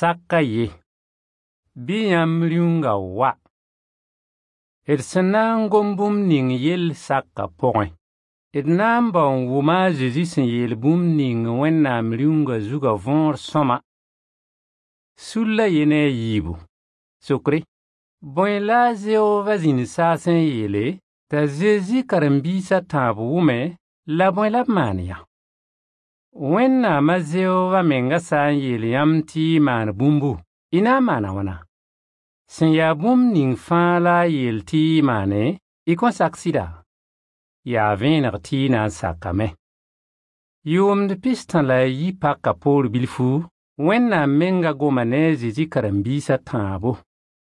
saka ye. Bɩ yãmb rĩunga wa. D sẽn na n gom bũmb ning yell saka pʋgẽ. D na n bao n wʋma a Zeezi sẽn yeel bũmb ning Wẽnnaam rĩunga zugã võor sõma. Sulla ye ne a yiibu. Sokre, bõe la a Zeoova zĩnd saasẽ n yeele t'a Zeezi karen-biisã tãab wʋme la bõe la b maan yã. Wẽnnaam a Zeoova menga sã n yeel yãmb tɩ y maan bũmbu, y na n maana wãna. Sẽn yaa bũmb ning fãa la a yeel tɩ y maane, y kõn sak sɩda. Yaa vẽeneg tɩ y na n sakame. Yʋʋmd pistã la a yi paka poor bilfu, Wẽnnaam menga goma ne a Zeezi karen-biisã tãabo.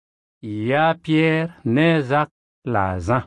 Yaa Piyɛr ne a Zak la a Zã.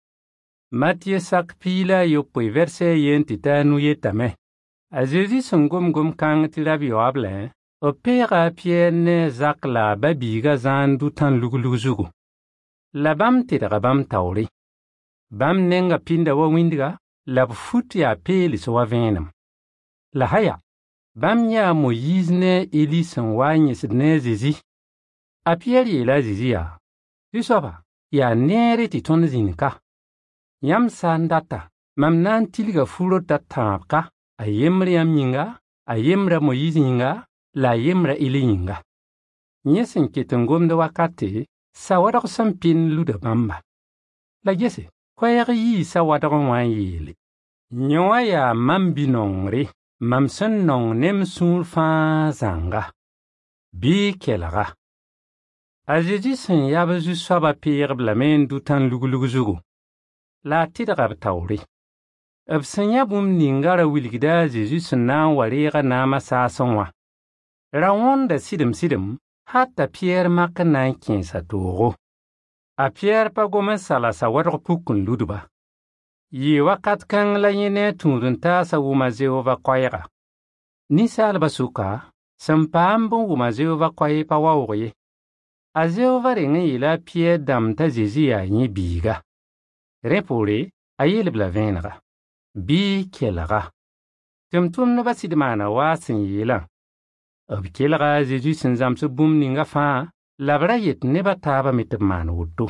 Matiye sak piig la a yopoe vɛrsɛ a yen tɩ t'a nu yetame. A Zeezi sẽn gom kãng tɩ rab yaoablẽ, b peega a Piyɛr ne a Zak la a ba-biigã zãan du-tãn luglug zugu. La bãmb tɩdga bãmb taoore. Bãmb nenga pĩnda wa wĩndga, la b fut yaa peels wa vẽenem. La haya, bãmb yaa a Moyiis ne a Eli sẽn wa n yẽsd ne a Zeezi. A Piyɛr yeela a Zeezi yaa, Zu-soaba, yaa neere tɩ tõnd zĩnd ka. Yãmb sã n data, mam na n tilga fu-rotã tãab ka, a yembr yãmb yĩnga, a yembra Moyiis yĩnga, la a yembra Eli yĩnga. Yẽ sẽn ket n gomd wakate, sawadg sẽn pɩnd luda bãmba. La gese, koɛɛg yii sawadg wã n yeele. Yẽ wã yaa mam bi-nongre, mam sẽn nong ne m sũur fãa zãnga. Bɩ kelga. A Zeezi sẽn yab Zu-soabã peeg-b lame n du-tãn luglug zugu. La a tɩdga b taoore. B sẽn yã bũmb ninga ra wilgda a Zeezi sẽn na n wa reega naamã saasẽ wã. Ra wõnda sɩdem-sɩdem, hal t'a Piyɛr mak n na n kẽesa toogo. A Piyɛr pa gom n salasa wadg puk n ludba. Yɩɩ wakat kãng la yẽ ne a tũud-n-taasã wʋm a Zeoova koɛɛga. Ninsaalbã sʋka, sẽn paam bõn wʋm a Zeoova koɛɛ pa waoog ye. A Zeoova reng n yeela a Piyɛr dãmb t'a Zeezi yaa yẽ biiga. Rẽ poore, a yeel-b la vẽenega. Bɩ kelga. Tʋm-tʋmdbã sɩd maana waa sẽn yeelã. B kelga a Zeezi sẽn zãms bũmb ninga fãa, la b ra yet nebã taabã me tɩ b maan woto.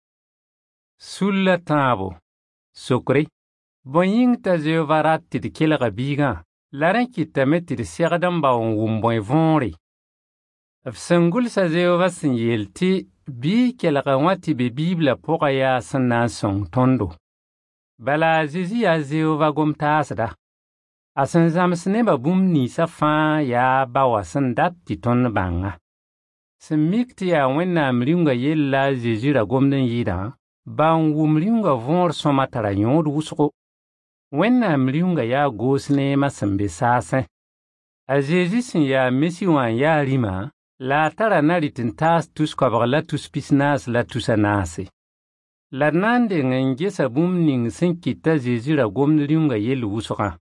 Sulla tãabo. Sokre, bõe yĩng t'a Zeoova rat tɩ d kelga biigã, la rẽ kɩtame tɩ d segd n bao n wʋm bõe võore. B sẽn gʋlsa Zeoova sẽn yeel tɩ bɩ kelga wã tɩ be Biiblã pʋgã yaa sẽn na n sõng tõndo. Bala a Zeezi yaa Zeoova gom-taasda. A sẽn zãms nebã bũmb ninsã fãa yaa ba wa sẽn dat tɩ tõnd bãnga. Sẽn mik tɩ yaa Wẽnnaam rĩunga yell la a Zeezi ra gomd n yɩɩdã, ba n wʋm rĩunga võor sõma tara yõod wʋsgo. Wẽnnaam rĩunga yaa goos neemã sẽn be saasẽ. A Zeezi sẽn yaa Mesi wã n yaa rĩmã, la a tara na rɩt n taas tus-koabg la tus-pis-naas la tusa-naase. La d na n deng n gesa bũmb ning sẽn kɩt t'a Zeezi ra gomd rĩunga yell wʋsgã.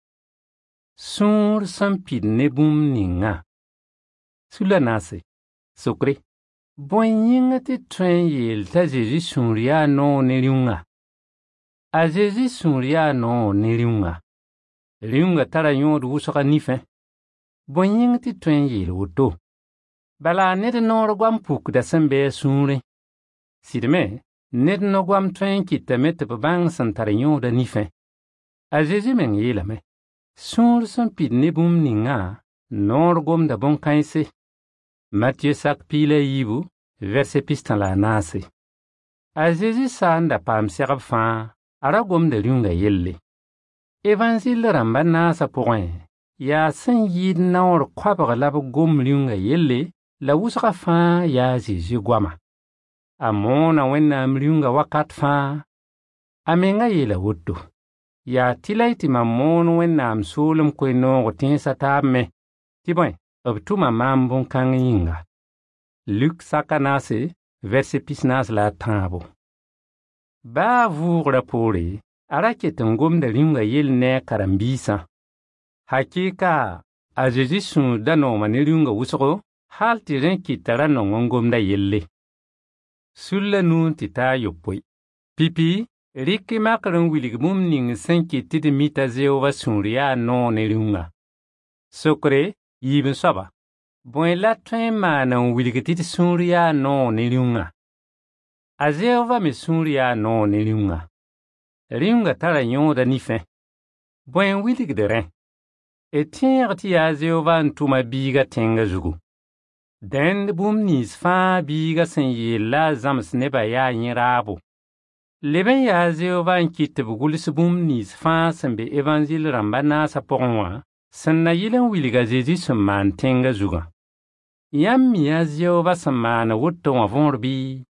Sũur sẽn pid ne bũmb ningã. Sula naase. Sokre, bõe yĩng tɩ tõe n yeel t'a Zeezi sũur yaa noog ne rĩunga. A Zeezi sũur yaa noog ne rĩunga. Rĩunga tara yõod wʋsga nifẽ. Bõe yĩng tɩ tõe n yeel woto. Bala ned noor goam pukda sẽn be a sũurẽ. Sɩdme, ned no goam tõe n kɩtame tɩ b bãng sẽn tar yõoda nifẽ. A Zeezi meng yeelame. Sũur sẽn pid ne bũmb ningã, noor gomda bõn-kãense. Matiye sak piig la yiibu, vɛrse pistã la a naase. A Zeezi sã n da paam segb fãa, a ra gomda rĩunga yelle. Evanzɩl rãmbã naasã pʋgẽ, yaa sẽn yɩɩd naoor koabg la b gom rĩunga yelle, la wʋsga fãa yaa Zeezi goama. A moona Wẽnnaam rĩunga wakat fãa. A menga yeela woto. Yaa tɩ la y tɩ mam moon Wẽnnaam soolem koe-noog tẽesa taab me, tɩ bõe, b tʋma maam bõn-kãng yĩnga. Luk saka naase, vɛrse pis-naas la a tãabo. Baa vʋʋgrã poore, a ra ket n gomda rĩunga yell ne a karen-biisã. Hakɩɩka, a Zeezi sũurda nooma ne rĩunga wʋsgo, hal tɩ rẽ kɩta ra nong n gomda yelle. Sulla nuun tɩ taa yopoe. Pipi, rɩk-y makr n wilg bũmb ning sẽn kɩt tɩ d mi t'a Zeoova sũur yaa noog ne rĩunga. Sokre, yiib n soaba, Bõe la tõe n maan n wilg tɩ d sũur yaa noog ne rĩunga. A Zeoova me sũur yaa noog ne rĩunga. Rĩunga tara yõoda nifẽ. Bõe n wilgd rẽ. D tẽeg tɩ yaa Zeoova n tʋma biiga tẽnga zugu. Dẽnd bũmb nins fãa biiga sẽn yeel la a zãms nebã yaa yẽ raabo. Leb n yaa Zeoova n kɩt tɩ b gʋls bũmb nins fãa sẽn be evanzɩl rãmba naasã pʋgẽ wã sẽn na yɩl n wilg a Zeezi sẽn maan tẽngã zugã. Yãmb mi a Zeoova sẽn maan woto wã võor bɩ?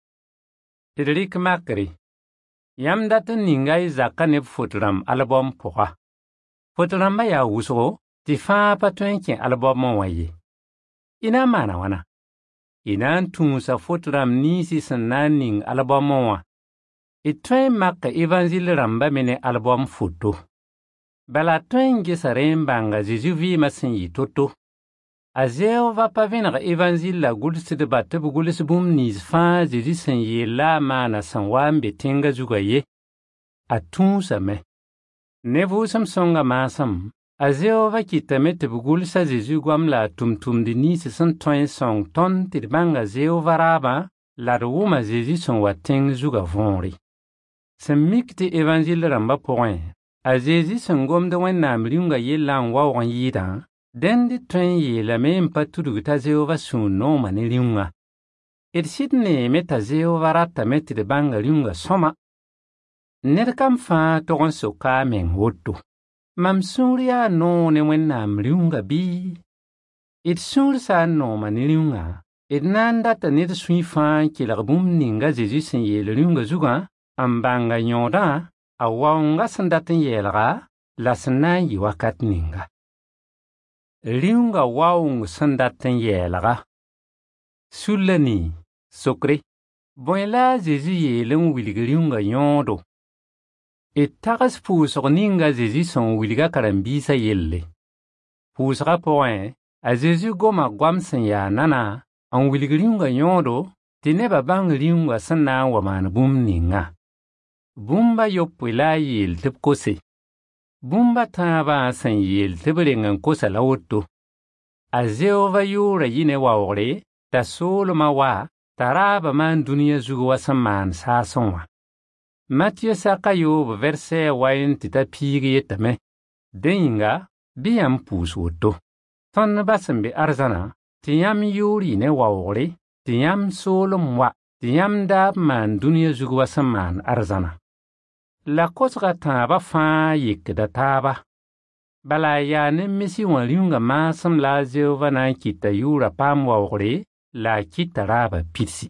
D rɩk makre. Yãmb dat n ninga y zakã neb fot-rãmb albɔm pʋga. Fot-rãmbã yaa wʋsgo tɩ fãa pa tõe n kẽ albɔmẽ wã ye. Y na n maana wãna? Y na n tũusa fot-rãmb ninsy sẽn na n ning albɔmẽ wã. Y tõe n mak evanzɩl rãmbã me ne albɔm foto. Bala tõe n gesa rẽ n bãnga Zeezi vɩɩmã sẽn yɩ to-to. A Zeoova pa vẽneg evanzɩl la gʋlsdba tɩ b gʋls bũmb nins fãa Zeezi sẽn yeel la a maana sẽn wa n be tẽngã zugã ye. A tũusame. Ne Vʋʋsem Sõnga maasem, a Zeoova kɩtame tɩ b gʋls a Zeezi goam la a tʋm-tʋmd nins sẽn tõe n sõng tõnd tɩ d bãnga Zeoova raabã la d wʋm a Zeezi sẽn wa tẽng zugã võore. Sẽn mik tɩ evanzɩl rãmbã pʋgẽ, a Zeezi sẽn gomd Wẽnnaam rĩunga yellã n waoog n yɩɩdã, dẽnd tõe n yeelame n pa tudg t'a Zeoova sũur noomã ne rĩunga. D sɩd neeme t'a Zeoova ratame tɩ d bãnga rĩunga sõma. Ned kam fãa tog n soka a meng woto. Mam sũur yaa noog ne Wẽnnaam rĩunga bɩ? D sũur sã n noomã ne rĩunga, d na n data ned sũy fãa n kelg bũmb ninga Zeezi sẽn yeel rĩunga zugã n bãnga yõodã a waoongã sẽn dat n yɛɛlga la sẽn na n yɩ wakat ninga. Rĩunga waoong sẽn dat n yɛɛlga. Sulla ni, sokre, bõe la a Zeezi yeel n wilg rĩunga yõodo. D tags pʋʋsg ninga Zeezi sẽn wilga karen-biisã yelle. Pʋʋsgã pʋgẽ, a Zeezi goma goam sẽn yaa nana n wilg rĩunga yõodo tɩ nebã bãng rĩunga sẽn na n wa maan bũmb ninga. Bũmba yopoe la a yeel tɩ b kose. Bũmba tãabã sẽn yeel tɩ b reng n kosa la woto. A Zeoova yʋʋra yɩ ne waoogre t'a soolmã wa t'a raaba maan dũniyã zug wa sẽn maan saasẽ wã. Matiyo saka yoob vɛrsɛ wayn tɩ t'a piig yetame. Dẽ yĩnga, bɩ yãmb pʋʋs woto. Tõnd bas n be arzãna tɩ yãmb yʋʋr yɩ ne waoogre tɩ yãmb soolem wa tɩ yãmb daab maan dũniyã zug wa sẽn maan arzãna. La kosga tãabã fãa yekda taaba. Bala a yaa ne mesi wã rĩunga maasem la a Zeoova na n kɩta yʋʋra paam waoogre la a kɩta raaba pidsi.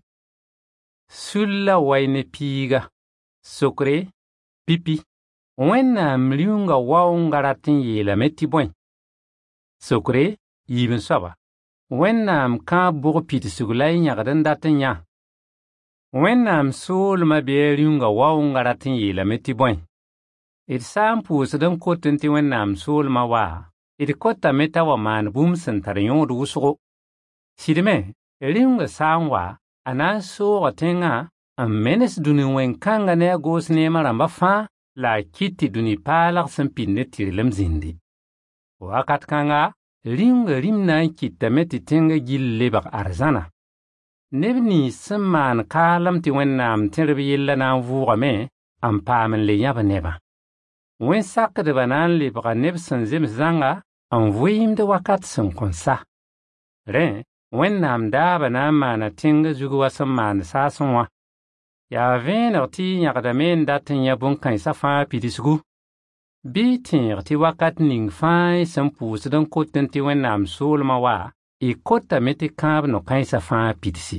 Sulla way ne piiga. Sokre, pipi. Wẽnnaam rĩunga waoongã rat n yeelame tɩ bõe. Sokre, yiib n soaba. Wẽnnaam kãab bʋg pidsg la y yãgd n dat n yã. Wẽnnaam soolmã bɩ rĩunga waoongã rat n yeelame tɩ bõe. D sã n pʋʋsd n kot n tɩ Wẽnnaam soolmã wa, d kotame t'a wa maan bũmb sẽn tar yõod wʋsgo. Sɩdme, rĩunga sã n wa, a na n soog tẽngã n menes dũni wẽn-kãngã ne a goos neemã rãmbã fãa la a kɩt tɩ dũni paalg sẽn pid ne tɩrlem zĩndi. Wakat kãnga, rĩunga rĩm na n kɩtame tɩ tẽngã gill lebg arzãna. Neb nins sẽn maan kaalem tɩ Wẽnnaam tẽrb yella na n vʋʋgame n paam n le yãb nebã. Wẽn-sakdbã na n lebga neb sẽn zems zãnga n vɩɩmd wakat sẽn kõn sa. Rẽ, Wẽnnaam daabã na n maana tẽngã zug wa sẽn maan saasẽ wã. Yaa vẽeneg tɩ y yãgdame n dat n yã bõn-kãensã fãa pidsgu. Bɩ y tẽeg tɩ wakat ning fãa y sẽn pʋʋsd n kot n tɩ Wẽnnaam soolmã wa, y kotame tɩ kãab no-kãensã fãa pidsi.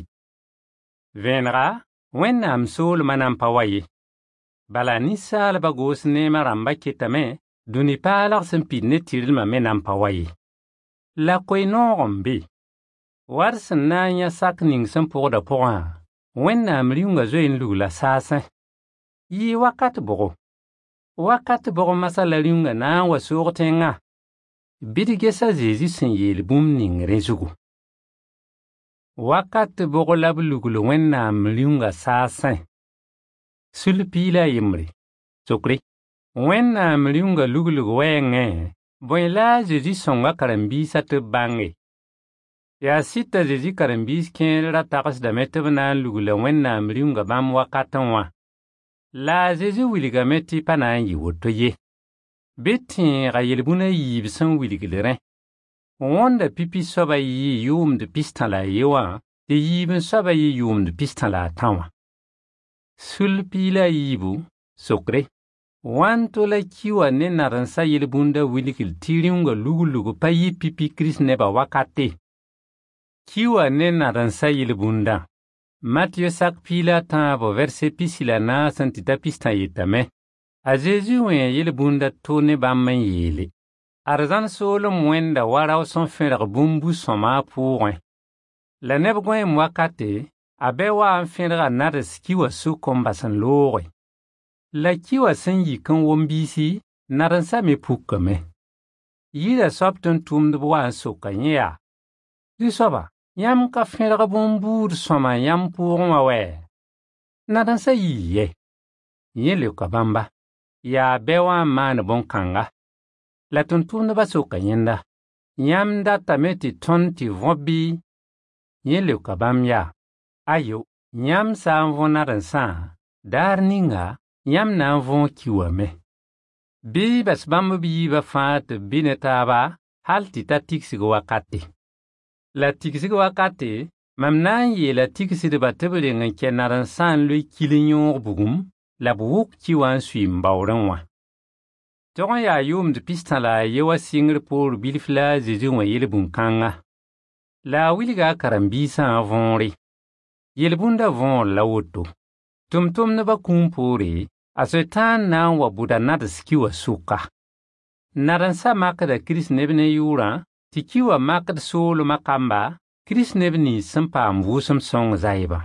Vẽenega, Wẽnnaam soolmã na n pa wa ye. Bala ninsaalbã goos neemã rãmbã ketame, dũni paalg sẽn pid ne tɩrlmã me na n pa wa ye. La koe-noog n be. Wad sẽn na n yã sak ning sẽn pʋgda pʋgã, Wẽnnaam rĩunga zoe n lugla saasẽ. Yɩɩ wakat bʋgo. Wakat bʋg masã la rĩunga na n wa soog tẽngã. Bɩ d ges a Zeezi sẽn yeel bũmb ning rẽ zugu. Wakat bʋg la b lugl Wẽnnaam rĩunga saasẽ. Sul-pii la a yembre. Sokre, Wẽnnaam rĩunga luglg wɛɛngẽ, bõe la a Zeezi sõnga karen-biisã tɩ b bãnge. Ya sita Zeezi karen-biis kẽer ra tagsdame tɩ b na n lugla Wẽnnaam rĩunga bãmb wakatẽ wã. La a Zeezi wilgame tɩ pa na n yɩ woto ye. Bɩ tẽega yel-bũna yiib sẽn wilgd rẽ. Wõnda pipi soaba yɩ yʋʋmd pistã la a ye wã, tɩ yiib n soaba yɩ yʋʋmd pistã la a tã wã. Sul piila yiibu, sokre. Wãnto la kiwa ne narensa yel-bũnda wilgl tɩ rĩunga lug-lug pa yɩ pipi Kirist nebã wakate. Kiwa ne narensa yel-bũndã. Matiyo sak piila tãabo verse pisi la naasẽ tɩ t'a pistã yetame. A Zeezi wẽ yel-bũnda to ne bãmb n yeele. Arzãn soolem wẽnda wa rao sẽn fẽrg bũmbu-sõma a pʋʋgẽ. La neb gõeem wakate, a bɛ wa n fẽrga nades kiwa sʋk n bas n looge. La kiwa sẽn yik n wom-biisi, narensa me pukame. Yɩɩda soab tɩ n tʋmdb wa n soka yẽ yaa. Zu-soaba, yãmb ka fẽrg bũmbuud sõma yãmb pʋʋgẽ wã wɛ? Narensa yɩɩ yɛ. Yẽ leoka bãmba, yaa bɛ wã n maan bõn-kãnga. La tʋmtʋmdbã soka yẽnda, yãmb datame tɩ tõnd tɩ võ bɩ? Yẽ leoka bãmb yaa, ayo, yãmb sã n võ narensã, daar ninga, yãmb na n võ kiwame. Bɩ bas bãmb b yiibã fãa tɩ b bɩ ne taaba, hal tɩ ta tigsg wakate. La tigsg wakate, mam na n yeela tigsdbã tɩ b reng n kɛ narensã n loe kil n yõog bugum, la b wʋk kiwã n sui n baoorẽ wã. Tog n yaa yʋʋmd pistã la a ye wa sɩngr poor bilf la a Zeezi wã yel-bũn-kãngã. La a wilga a karen-biisã võore. Yel-bũnda võor la woto. Tʋmtʋmdbã kũum poore, a Soetãan na n wa bʋda nades kiwa sʋka. Narensa makda Kirist neb ne yʋʋrã, tɩ kiwa makd soolmã kamba, Kirist neb nins sẽn paam vʋʋsem sõng zaɩbã.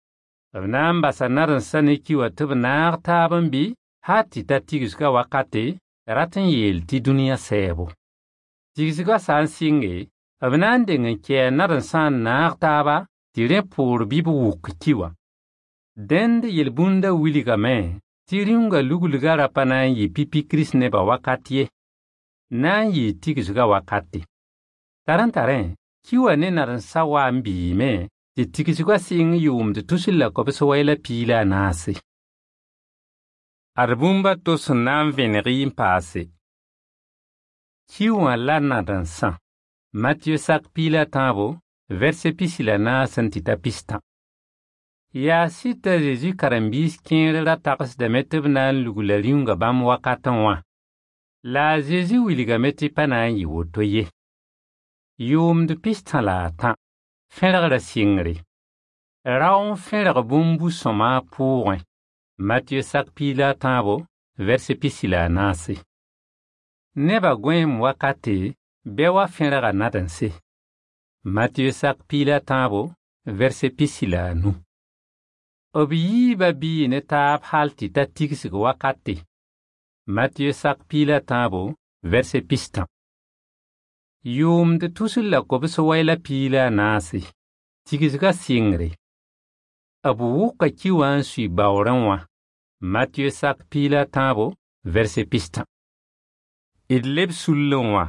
B na n basa narensa ne kiwa tɩ b naag taab n bɩ, haa tɩ ta tigsga wakate, rat n yeel tɩ dũniyã sɛɛbo. Tigsgã sã n sɩnge, b na n deng n kɛɛ narensã n naag taaba tɩ rẽ poor bɩ b wʋk kiwa. Dẽnd yel-bũnda wilgame tɩ rĩunga luglga ra pa na n yɩ pipi Kirist nebã wakat ye. Na n yɩɩ tigsga wakate. Tarẽ-tarẽ, kiwa ne narensa wa n biime tɩ tigsgã sɩng yʋʋmd tusl la kobs wɛ la piila a naase. Ad bũmba to sẽn na n vẽneg-y n paase. Kiwã la nadensã. Matiyo sak piila tãabo, verse pisi la naasẽ tɩ ta pistã. Yaa sɩta Zeezi karen-biis kẽer ra tagsdame tɩ b na n lugla rĩunga bãmb wakatẽ wã. La a Zeezi wilgame tɩ pa na n yɩ woto ye. Yʋʋmd pistã la a tã, fẽrgra sɩngre. Rao n fẽrg bũmbu-sõma a pʋʋgẽ. Matiyo sak piila tãabo, verse pisi la a naase. Nebã gõeem wakate, bɛ wa fẽrga nadense. Matiyo sak piila tãabo, verse pisi la a nu. B yiibã bii ne taab hal tɩ ta tigsg wakate. Matiyo sak piila tãabo, verse pistã. Yʋʋmd tusl la kobs wɛ la piila a naase. Tigsga sɩngre. B wʋka kiwã n sui baoorẽ wã. Matiyo sak piila tãabo, verse pistã. D leb sullẽ wã.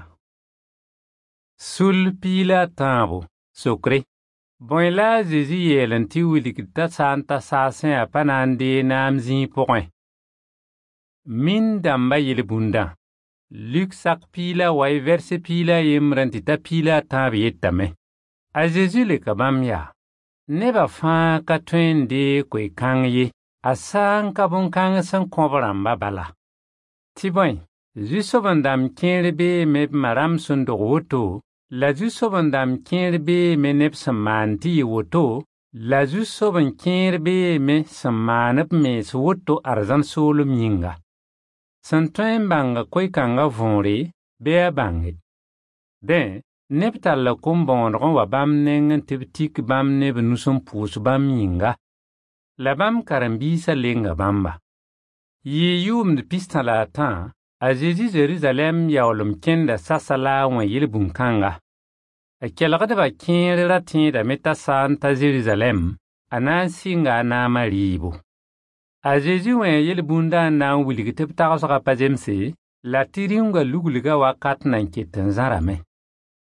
Sul piila tãabo, sokre. Bõe la a Zeezi yeel n tɩ wilgd t'a sã n ta saasẽ a pa na n dee naam zĩig pʋgẽ. Min dãmba yel-bũndã. Luk sak piila wai verse piila yembrẽ tɩ ta piila a tãab yetame. A Zeezi leka bãmb yaa. Nebã fãa ka tõe n dee koe-kãng ye, a sã n ka bõn-kãng sẽn kõb rãmba bala. Tɩ bõe, Zu-soab n dãmb kẽer beeme b marãmb sẽn dog woto, la Zu-soab n dãmb kẽer beeme neb sẽn maan tɩ yɩ woto, la Zu-soab n kẽer beeme sẽn maan b mees woto arzãn soolem yĩnga. Sẽn tõe n bãnga koe-kãngã võore, bɩ a bãnge. Dẽ, neb talla kom-bõoneg n wa bãmb neng tɩ b tik bãmb neb nus n pʋʋs bãmb yĩnga. La bãmb karen-biisã lenga bãmba. Yɩɩ yʋʋmd pistã la a tã, a Zeezi Jerusalɛm yaoolem kẽnda sasa la a wẽ yel-bũn-kãnga. A kelgdbã kẽer ra tẽedame t'a sã n ta Jerusalɛm, a na n sɩnga a naamã rɩɩbo. A Zeezi wẽ yel-bũndã n na n wilg tɩ b tagsga pa zemse, la tɩ rĩunga luglga wakat nan ket n zãrame.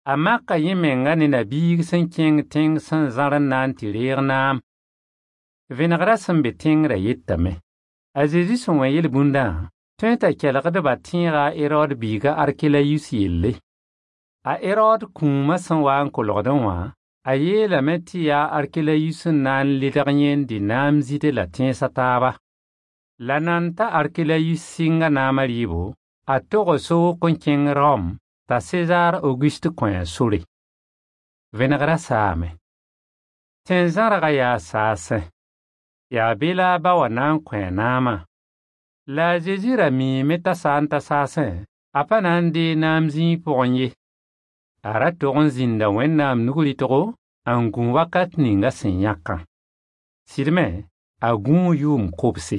A maka yẽ menga ne nabiig sẽn kẽng tẽng sẽn zãr n na n tɩ reeg naam. Vẽnegrã sẽn be tẽngrã yetame. A Zeezi sẽn wã yel-bũndã, tõe t'a kelgdbã tẽega a Herod biiga Arkelayus yelle. A Herod kũumã sẽn wa n kolgdẽ wã, a yeelame tɩ yaa Arkelayus n na n ledg yẽ n dɩ naam zɩde la tẽesa taaba. La nan t'a Arkelayus sɩnga naamã rɩɩbo, a togs sook n kẽng Rom t'a Sezar Auguste kõ a sore. Vẽnegrã saame. Tẽn-zãrgã yaa saasẽ. Yaa be la a ba wa na n kõ a naamã. La a Zeezi ra miime t'a sã n ta saasẽ, a pa na n dee naam zĩig pʋgẽ ye. A ra tog n zĩnda Wẽnnaam nug-rɩtgo n gũ wakat ninga sẽn yãkã. Sɩdme, a gũu yʋʋm kobse.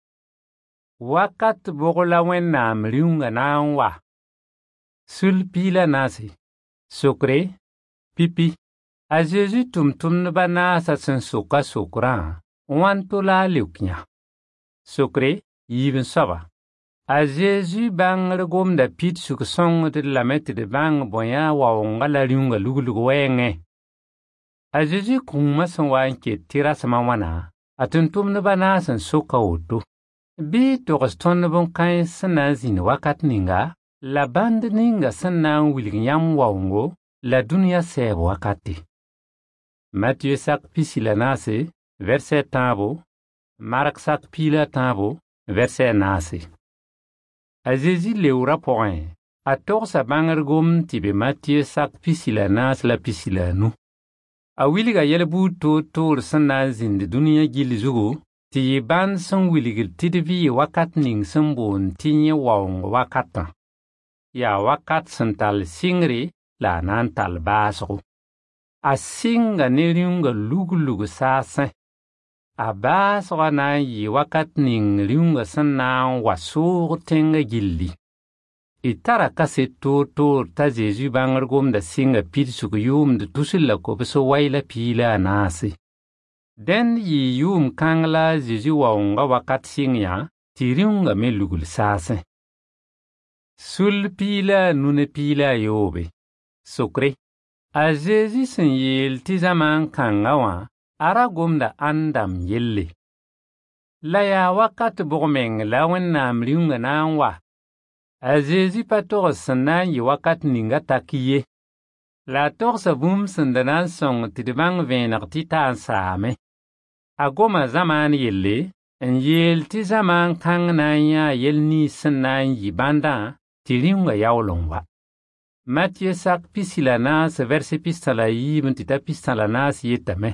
Wakat bʋg la Wẽnnaam rĩunga na n wa. Sul piila naase. Sokre, pipi. A Zeezi tʋm-tʋmdbã naasã sẽn soka sokraã, wãn to la a leok yã. Sokre, yiib n soaba. A Zeezi bãngr gomda pid sug sõngd lame tɩ d bãng bõyã waoongã la rĩunga luglug wɛɛngẽ. A Zeezi kũumã sẽn wa n ket tɩ rasmã wãna, a tʋm-tʋmdbã naas n soka woto. Bɩ y togs tõnd bõn-kãens sẽn na n zĩnd wakat ninga, la bãnd ninga sẽn na n wilg yãmb waoongo la dũniyã sɛɛb wakate. Matiyo sak pisila naase, verset tãabo, Mark sak piila tãabo, verset naase. A Zeezi leoorã pʋgẽ, a togsa bãngr gomd tɩ be Matiyo sak pisila naas la pisila nu. A wilga yɛl-buud toor-toor sẽn na n zĩnd dũniyã gill zugu, tɩ yɩ bãnd sẽn wilgd tɩ d vɩɩ wakat ning sẽn boond tɩ yẽ waoong wakatã. Yaa wakat sẽn tall sɩngre la a na n tall baasgo. A sɩnga ne rĩunga lug-lug saasẽ. A baasgã na n yɩ wakat ning rĩunga sẽn na n wa soog tẽngã gilli. Y tara kaset toor-toor t'a Zeezi bãngr gomda sɩnga pidsg yʋʋmd tusl la kobs way la piila a naase. Dẽnd yɩ yʋʋm kãng la a Zeezi waoongã wakat sɩng yã tɩ rĩunga me lugl saasẽ. Sul piila a nu ne piila a yoobe. Sokre. A Zeezi sẽn yeel tɩ zamaan kãngã wã, a ra gomda ãndam yelle. La yaa wakat bʋg-meng la Wẽnnaam rĩunga na n wa. A Zeezi pa togs sẽn na n yɩ wakat ninga tak ye. La a togsa bũmb sẽn da na n sõng tɩ d bãng vẽeneg tɩ t'a n saame. A goma zamaan yelle, n yeel tɩ zamaan kãng na n yãa yell nins sẽn na n yɩ bãndã tɩ rĩunga yaool n wa. Matiyo sak pisila naas verse pistã yiib tɩ t'a pistã la naas yetame.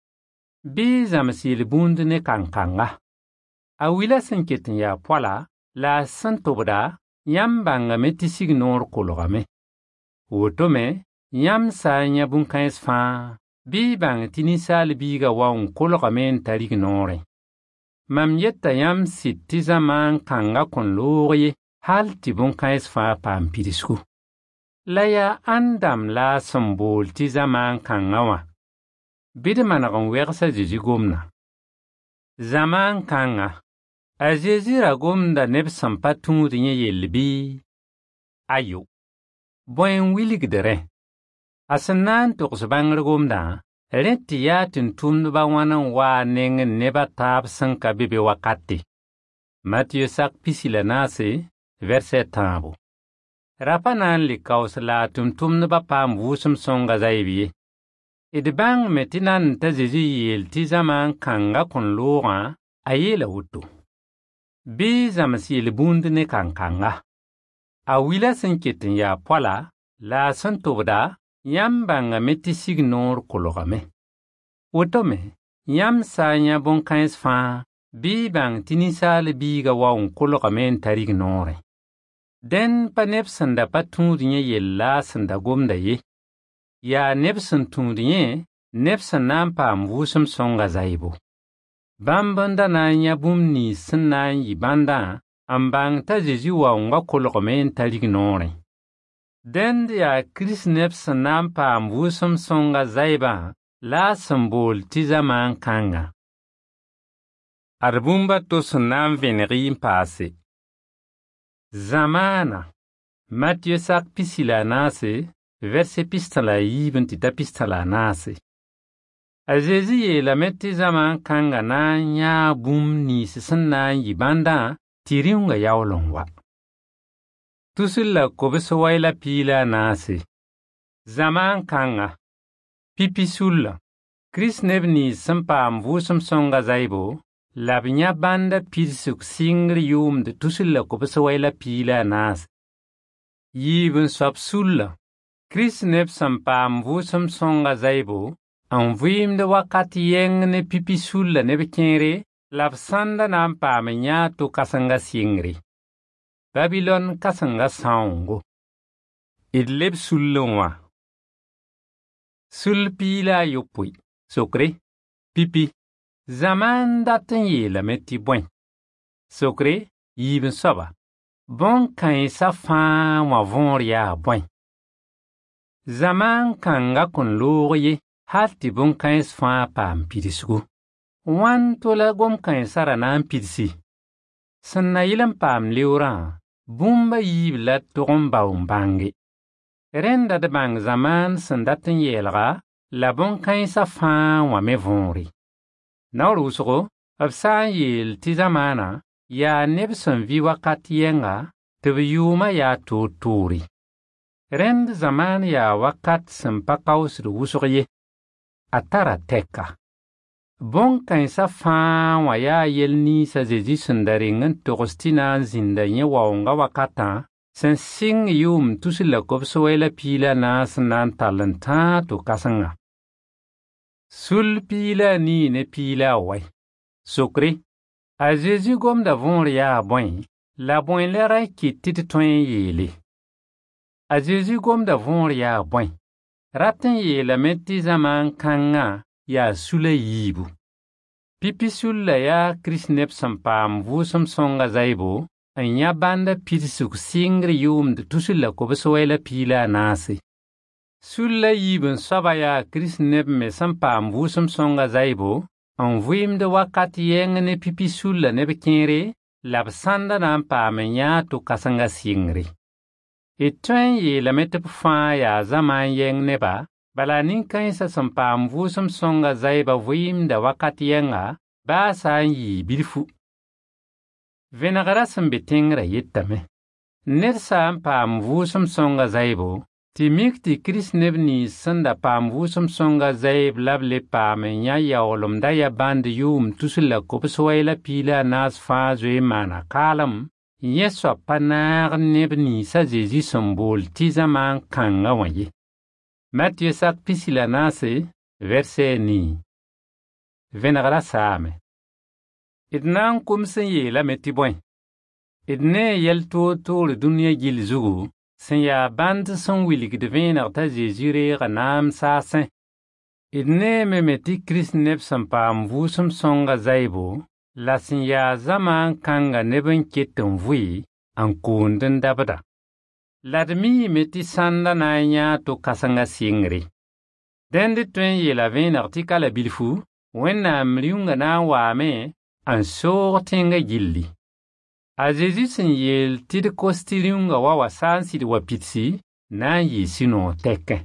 Bɩ zãms yel-bũund ne kãn-kãnga. A wila sẽn ket n yaa poala, la a sẽn tʋbda, yãmb bãngame tɩ sig noor kolgame. Wotome, yãmb sã n yã bõn-kãens fãa, bɩ y bãng tɩ ninsaal biigã wa n kolgame n ta rig noorẽ. Mam yeta yãmb sɩd tɩ zamaan kãnga kõn loog ye, hal tɩ bõn-kãens fãa paam pidsgu. La yaa ãndam la a sẽn bool tɩ zamaan kãngã wã. Bɩ d maneg n wɛgsa Zeezi gomna. Zamaan kãngã. A Zeezi ra gomda neb sẽn pa tũud yẽ yell bɩ? Ayo. Bõe n wilgdrẽ. A sẽn na n togs bãngr gomdã, rẽ tɩ yaa tʋm-tʋmdbã wãn n waa neng nebã taab sẽn ka be be wakate. Matiyo sak pisila naase, verset tãabo. Ra pa na n le kaoos la a tʋm-tʋmdbã paam vʋʋsem sõnga zayb ye. D bãngme tɩ nan t'a Zeezi yeel tɩ zamaan kãngã kõn loogã, a yeela woto. Bɩ zãms yel-bũund ne kãn-kãnga. A wila sẽn ket n yaa poala, la a sẽn tʋbda, yãmb bãngame tɩ sig noor kolgame. Wotome, yãmb sã n yã bõn-kãens fãa, bɩ y bãng tɩ ninsaal biigã wa n kolgame n ta rig noorẽ. Dẽn pa neb sẽn da pa tũud yẽ yell la a sẽn da gomda ye. Yaa neb sẽn tũud yẽ, neb sẽn na n paam vʋʋsem sõnga zaybo. Bãmb n da na n yã bũmb nins sẽn na n yɩ bãndã, n bãng t'a Zeezi waoongã kolgame n ta rig noorẽ. Dẽnd yaa Kirist neb sẽn na n paam vʋʋsem sõnga zaybã la a sẽn bool tɩ zamaan kãngã. Ad bũmba to sẽn na n vẽneg-y n paase. Zamaana. Matiyo sak pisila naase, verset pistala yiibn tɩ ta pistala naase. A Zeezi yeelame tɩ zamaan kãnga na n yãa bũmb nins sẽn na n yɩ bãndã tɩ rĩunga yaool n wa. Tusr la kobs wayla piila naase. Zamaan kãnga, pipi sulla, Kirist neb nins sẽn paam Vʋʋsem Sõnga zaybo, la b yã bãnda pidsg sɩngr yʋʋmd tusr la kobs wayla piila naase. Yiib n soab sulla, Kirist neb sẽn paam Vʋʋsem Sõnga zaybo, n vɩɩmd wakat yɛng ne pipi sulla neb kẽere, la b sãnda na n paam yãa to-kãsenga sɩngre. Babilon kãsenga sãoongo. D leb sull n wã. Sull piila yopoe, sokre, pipi. Zamaan dat n yeelame tɩ bõe. Sokre, yiib n soaba. Bõn-kãensa fãa wã võor yaa bõe. Zamaan kãnga kõn loog ye, hal tɩ bõn-kãens fãa paam pidsgu. Wãn to la gom-kãensa ra na n pidsi. Sẽn na yɩl n paam leoorã, bũmba yiib la tog n bao n bãnge. Rẽnda d bãng zamaan sẽn dat n yɛɛlga, la bõn-kãensa fãa wã me võore. Naoor wʋsgo, b sã n yeel tɩ zamaana yaa neb sẽn vɩ wakat yɛnga tɩ b yʋʋmã yaa toor-toore. Rẽnd zamaan yaa wakat sẽn pa kaoosd wʋsg ye. A tara tɛka. Bõn-kãensa fãa wã yaa yɛl nins a Zeezi sẽn da reng n togs tɩ na n zĩnda yẽ waoonga wakatã, sẽn sɩng yʋʋm tusr la kobs wayla piila naas n na n tall n tãag to-kãsenga. Sull piila nii ne piila wai. Sokre, a Zeezi gomda võor yaa bõe, la bõe la ra kɩt tɩ d tõe n yeele. A Zeezi gomda võor yaa bõe, rat n yeelame tɩ zamaan kãngã yaa sula yiibu. Pipi sulla yaa Kirist neb sẽn paam Vʋʋsem Sõnga zaybo, n yã bãnda pidsg sɩngr yʋʋmd tusr la kobs wayla piila naase. Sulla yiib n soaba yaa Kirist neb me sẽn paam Vʋʋsem Sõnga zaybo, n vɩɩmd wakat yɛng ne pipi sulla neb kẽere, la b sãnda na n paam n yãa to-kãsenga sɩngre. D tõe n yeelame tɩ b fãa yaa zamaan yɛng neba, bala nin-kãensã sẽn paam Vʋʋsem Sõnga zayba vɩɩmda wakat yɛnga, baa sã n yɩɩ bilfu. Vẽnegrã sẽn be tẽngrã yetame. Ned sã n paam Vʋʋsem Sõnga zaybo, tɩ mik tɩ Kirist neb nins sẽn da paam Vʋʋsem Sõnga zayb la b le paam n yã yaoolmda ya bãnd yʋʋm tusr la kobs wayla piila naas fãa zoe n maana kaalem, yẽ soab pa naag neb ninsã Zeezi sẽn bool tɩ zamaan kãngã wã ye. Matiyo sak pisi la naase, verset 9. Vẽnegrã saame. D na n koms n yeelame tɩ bõe. D ne yɛl toor-toor dũniyã gill zugu, sẽn yaa bãnd sẽn wilgd vẽeneg t'a Zeezi reega naam saasẽ. D neememe tɩ Kirist neb sẽn paam Vʋʋsem Sõnga zaybo, la sẽn yaa zamaan kãnga neb n ket n vʋɩ n koond n dabda. La d miime tɩ sãnda na n yãa to-kãsenga sɩngre. Dẽnd tõe n yeela vẽeneg tɩ ka la bilfu, Wẽnnaam rĩunga na n waame n soog tẽngã gilli. A Zeezi sẽn yeel tɩ d kos tɩ rĩunga wa sã n sɩd wa pidsi, na n yɩ sũ-noog tɛkẽ.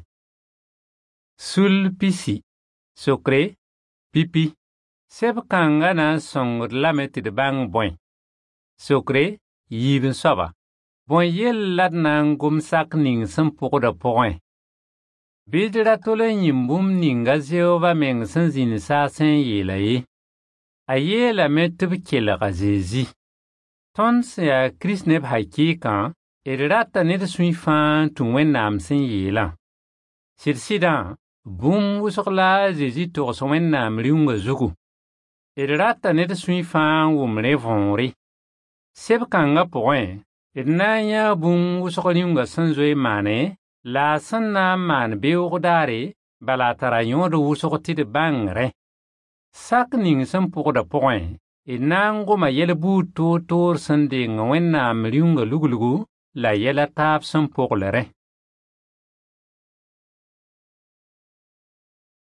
Sul pisi, sokre, pipi. Sɛb-kãngã na n sõngd lame tɩ d bãng bõe. Sokre, yiib n soaba. Bõe yell la d na n gom sak ning sẽn pʋgda pʋgẽ. Bɩ d ra tol n yĩm bũmb ninga Zeoova meng sẽn zĩnd saasẽ n yeela ye. A yeelame tɩ b kelg a Zeezi. Tõnd sẽn yaa Kirist neb hakɩɩkã, d rata ned sũy fãa tɩ Wẽnnaam sẽn yeelã. Sɩd-sɩdã, bũmb wʋsg la a Zeezi togs Wẽnnaam rĩunga zugu. D rata ned sũy fãa n wʋm rẽ võore. Sɛb-kãngã pʋgẽ, d na n yãa bũmb wʋsg rĩunga sẽn zoe maane, la a sẽn na n maan beoog daare, bala a tara yõod wʋsg tɩ d bãng rẽ. Sak ning sẽn pʋgda pʋgẽ, d na n goma yɛl-buud toor-toor sẽn deng Wẽnnaam rĩunga luglugu, la yɛla taab sẽn pʋgl rẽ.